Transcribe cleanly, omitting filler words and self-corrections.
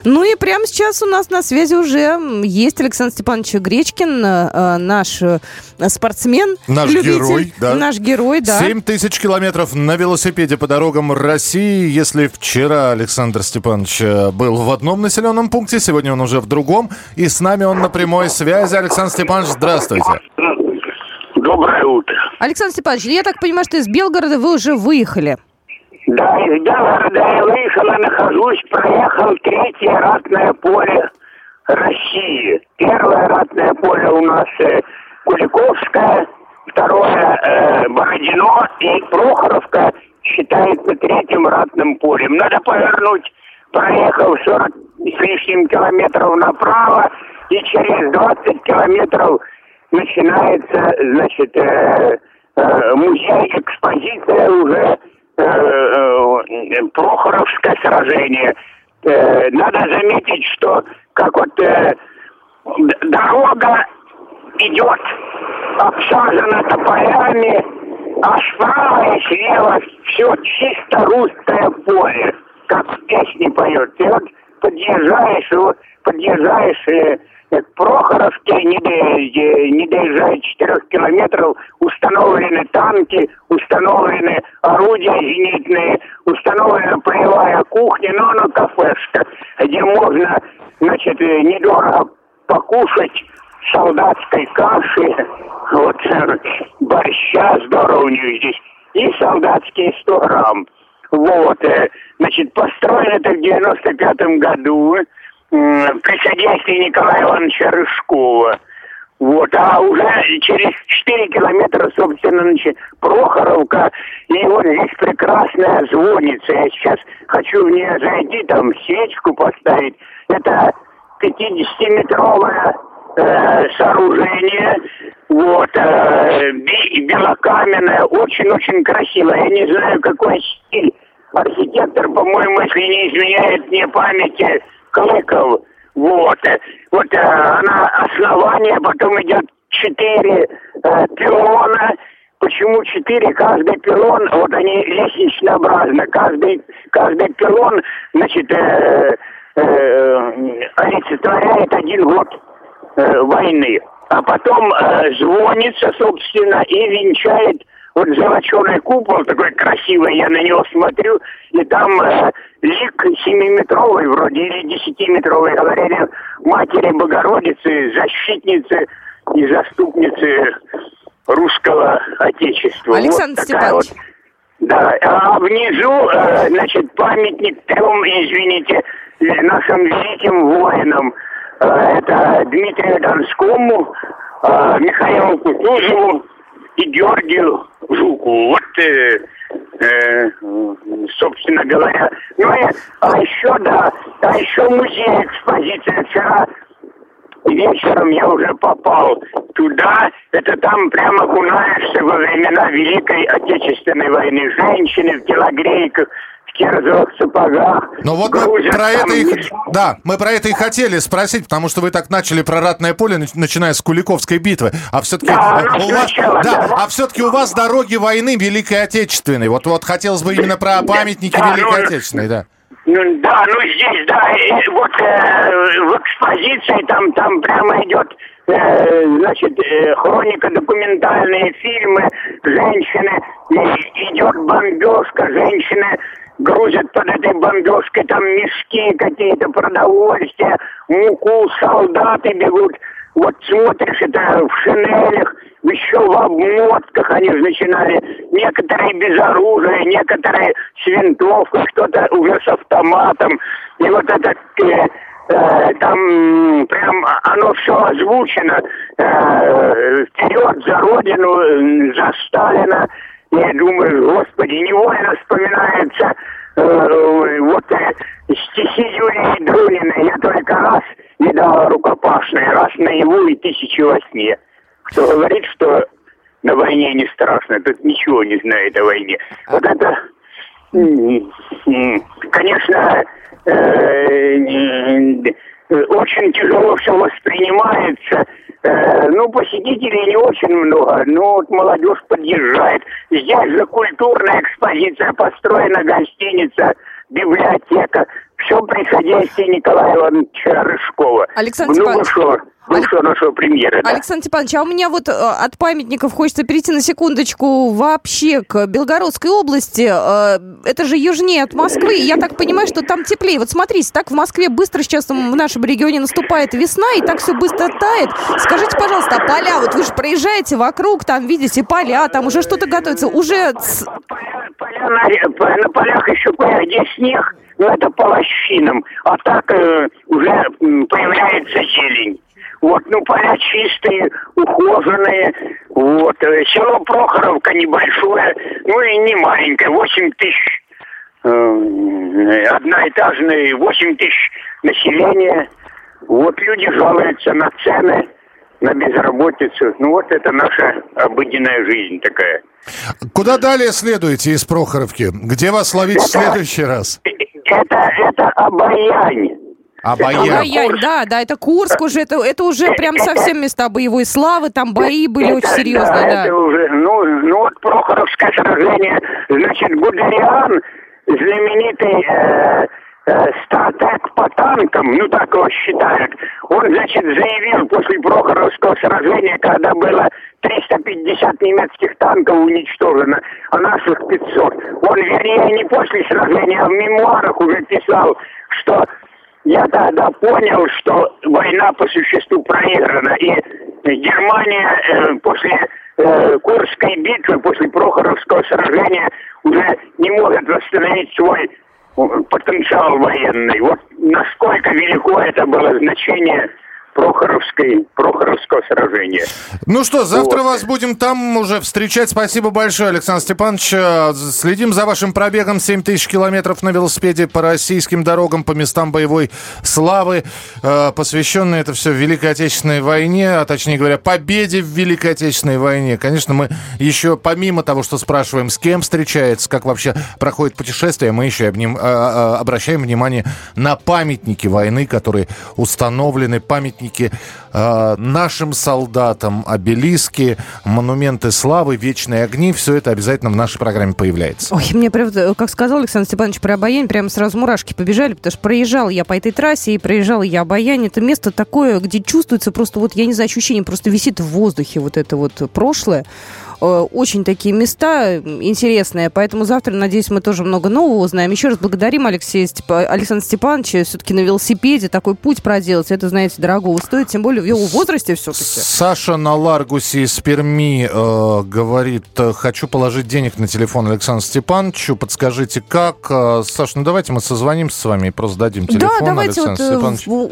Ну и прямо сейчас у нас на связи уже есть Александр Степанович Гречкин, наш спортсмен. Наш герой, да. Наш герой, да. 7000 километров на велосипеде по дорогам России. Если вчера Александр Степанович был в одном населенном пункте, сегодня он уже в другом. И с нами он на прямой связи. Александр Степанович, здравствуйте. Доброе утро. Александр Степанович, я так понимаю, что из Белгорода вы уже выехали. Да, из Белгорода я выехал, нахожусь, проехал 3-е ратное поле России. 1-е ратное поле у нас Куликовское, 2-е Бородино и Прохоровка считается 3-м ратным полем. Надо повернуть, проехал 40 с лишним километров направо, и через 20 километров начинается, значит, музей, экспозиция уже Прохоровское сражение. Надо заметить, что как вот дорога идет, обсажена тополями, а справа и слева все чисто русское поле, как в песне поет. И вот подъезжаешь к Прохоровке, не доезжая 4 километров, установлены танки, установлены орудия зенитные, установлена полевая кухня, но она кафешка, где можно, значит, недорого покушать солдатской каши, вот, борща, здорово у них здесь, и солдатские 100 грамм. Вот, значит, построено это в 95-м году, при содействии Николая Ивановича Рыжкова. Вот, а уже через 4 километра, собственно, значит, Прохоровка, и вот здесь прекрасная звонница. Я сейчас хочу в нее зайти, там свечку поставить. Это 50-метровое сооружение, вот, белокаменное, очень-очень красивое. Я не знаю, какой стиль. Архитектор, по-моему, если не изменяет мне памяти, Клыков. Вот. Вот она основание, потом идет 4 пилона. Почему 4? Каждый пилон, вот они лестничнообразно. Каждый пилон, значит, олицетворяет 1 год войны. А потом звонится, собственно, и венчает вот золоченый купол, такой красивый, я на него смотрю, и там лик 7-метровый вроде, или 10-метровый, говорили, Матери Богородицы, защитницы и заступницы русского Отечества. Александр вот Степанович. Вот, да, а внизу, значит, памятник 3, извините, нашим великим воинам. Это Дмитрию Донскому, Михаилу Кутузову и Георгию Жукову. Вот, собственно говоря. Ну и, еще музей, экспозиция. Вчера вечером я уже попал туда. Это там прямо окунаешься во времена Великой Отечественной войны. Женщины в телогрейках, в кирзовых сапогах. Ну вот мы про это и хотели спросить, потому что вы так начали про ратное поле, начиная с Куликовской битвы. А все-таки у вас дороги войны Великой Отечественной. Вот хотелось бы именно про памятники Великой Отечественной, да. Здесь, вот в экспозиции там прямо идет, значит, хроника, документальные фильмы, женщины, идет бомбежка, женщины грузят под этой бомбежкой там мешки какие-то, продовольствия, муку, солдаты бегут. Вот смотришь, это в шинелях, еще в обмотках они же начинали. Некоторые без оружия, некоторые с винтовкой, кто-то уже с автоматом. И вот это там прям оно все озвучено. Вперед за Родину, за Сталина. Я думаю, господи, невольно вспоминается стихи Юрия Друнина. Я только раз видал рукопашные, раз наяву и 1000 во сне. Кто говорит, что на войне не страшно, тот ничего не знает о войне. Вот это, конечно, очень тяжело все воспринимается. Посетителей не очень много, но вот молодежь подъезжает. Здесь же культурная экспозиция, построена гостиница, библиотека. Все при содействии Николая Ивановича Рыжкова. Александр Степанович. Бывшего нашего премьера. Да. Александр Степанович, а у меня вот от памятников хочется перейти на секундочку вообще к Белгородской области. Это же южнее от Москвы. Я так понимаю, что там теплее. Вот смотрите, так в Москве быстро сейчас в нашем регионе наступает весна, и так все быстро тает. Скажите, пожалуйста, а поля, вот вы же проезжаете вокруг, там видите поля, там уже что-то готовится, уже... На полях еще кое-где снег, но это по лощинам, а так уже появляется зелень. Вот, поля чистые, ухоженные. Вот, село Прохоровка небольшое, и не маленькое, 8 тысяч, одноэтажное, 8 тысяч населения. Вот, люди жалуются на цены, на безработицу. Это наша обыденная жизнь такая. Куда далее следуете из Прохоровки? Где вас ловить в следующий раз? Это Обаянь. Обаянь, да, это Курск уже, это уже прям совсем места боевой славы, там бои были очень серьезные, да. Это уже, Прохоровское сражение, значит, Гудериан, знаменитый стратег по танкам, так его считают, он, значит, заявил после Прохоровского сражения, когда было 350 немецких танков уничтожено, а наших 500. Он, вернее, не после сражения, а в мемуарах уже писал, что я тогда понял, что война по существу проиграна, и Германия после Курской битвы, после Прохоровского сражения уже не может восстановить свой потенциал военный. Вот насколько велико это было значение Прохоровского сражения. Ну что, завтра вас будем там уже встречать. Спасибо большое, Александр Степанович. Следим за вашим пробегом 7000 километров на велосипеде по российским дорогам, по местам боевой славы, посвященное это все Великой Отечественной войне, а точнее говоря, победе в Великой Отечественной войне. Конечно, мы еще помимо того, что спрашиваем, с кем встречается, как вообще проходит путешествие, мы еще обращаем внимание на памятники войны, которые установлены, памятники нашим солдатам, обелиски, монументы славы, вечные огни. Все это обязательно в нашей программе появляется. Ой, мне, правда, как сказал Александр Степанович про Обаянь, прямо сразу мурашки побежали, потому что проезжала я по этой трассе, и проезжала я Обаянь. Это место такое, где чувствуется просто, я не знаю, ощущение просто висит в воздухе вот это вот прошлое. Очень такие места интересные, поэтому завтра, надеюсь, мы тоже много нового узнаем. Еще раз благодарим Александра Степановича. Все-таки на велосипеде такой путь проделать, это, знаете, дорого стоит, тем более в его возрасте все-таки. Саша на Ларгусе из Перми говорит, хочу положить денег на телефон Александру Степановичу, подскажите, как? Саша, давайте мы созвонимся с вами и просто дадим телефон Александру Степановичу.